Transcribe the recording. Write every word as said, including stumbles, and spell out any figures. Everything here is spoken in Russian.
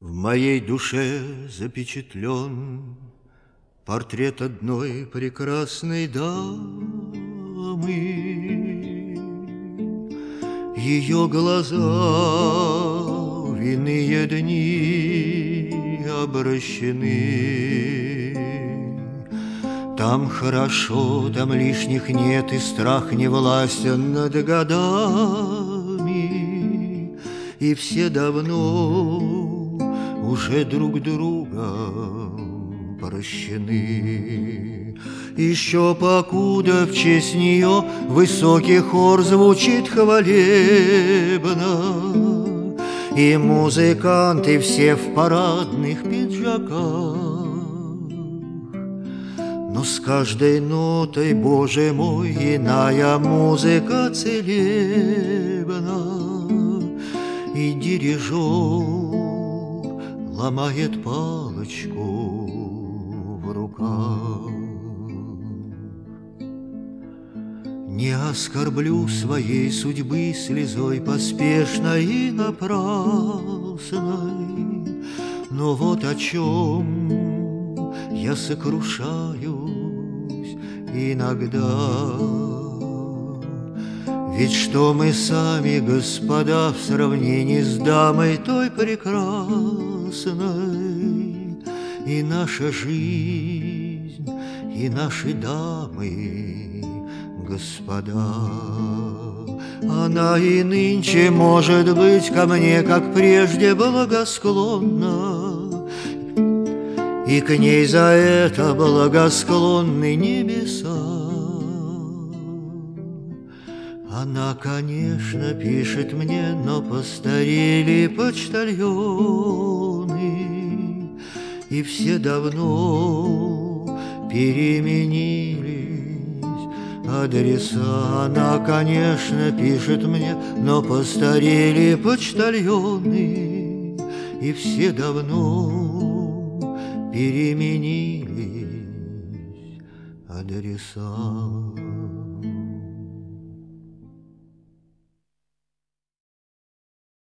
В моей душе запечатлен портрет одной прекрасной дамы. Ее глаза в иные дни обращены. Там хорошо, там лишних нет, и страх не властен над годами. И все давно уже друг другом прощены. Еще покуда в честь нее высокий хор звучит хвалебно, и музыканты все в парадных пиджаках. Но с каждой нотой, Боже мой, иная музыка целебна, и дирижер ломает палочку в руках. Не оскорблю своей судьбы слезой поспешной и напрасной, но вот о чем я сокрушаюсь иногда. Ведь что мы сами, господа, в сравнении с дамой той прекрасной, и наша жизнь, и наши дамы, господа. Она и нынче, может быть, ко мне, как прежде, благосклонна, и к ней за это благосклонны небеса. Она, конечно, пишет мне, но постарели почтальоны, и все давно переменились адреса. Она, конечно, пишет мне, но постарели почтальоны, и все давно переменились адреса.